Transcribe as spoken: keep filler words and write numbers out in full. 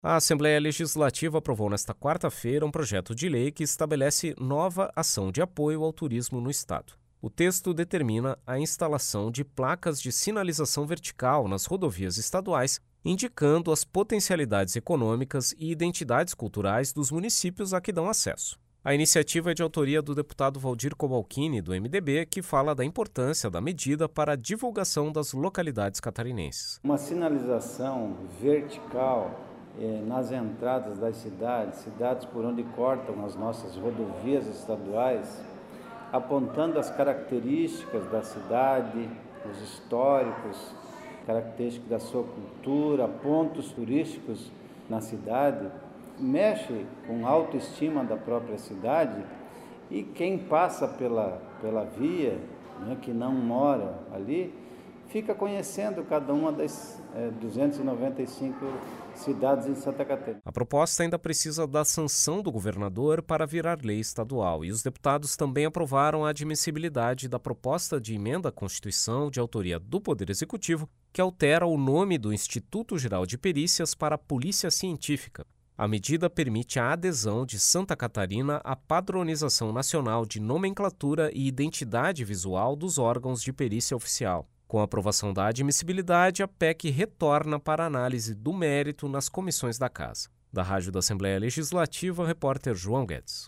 A Assembleia Legislativa aprovou nesta quarta-feira um projeto de lei que estabelece nova ação de apoio ao turismo no Estado. O texto determina a instalação de placas de sinalização vertical nas rodovias estaduais, indicando as potencialidades econômicas e identidades culturais dos municípios a que dão acesso. A iniciativa é de autoria do deputado Valdir Cobalcini, do M D B, que fala da importância da medida para a divulgação das localidades catarinenses. Uma sinalização vertical eh, nas entradas das cidades, cidades por onde cortam as nossas rodovias estaduais, apontando as características da cidade, os históricos, características da sua cultura, pontos turísticos na cidade, mexe com a autoestima da própria cidade e quem passa pela, pela via, né, que não mora ali, fica conhecendo cada uma das é, duzentas e noventa e cinco cidades em Santa Catarina. A proposta ainda precisa da sanção do governador para virar lei estadual e os deputados também aprovaram a admissibilidade da proposta de emenda à Constituição de autoria do Poder Executivo que altera o nome do Instituto Geral de Perícias para Polícia Científica. A medida permite a adesão de Santa Catarina à padronização nacional de nomenclatura e identidade visual dos órgãos de perícia oficial. Com a aprovação da admissibilidade, a P E C retorna para análise do mérito nas comissões da Casa. Da Rádio da Assembleia Legislativa, repórter João Guedes.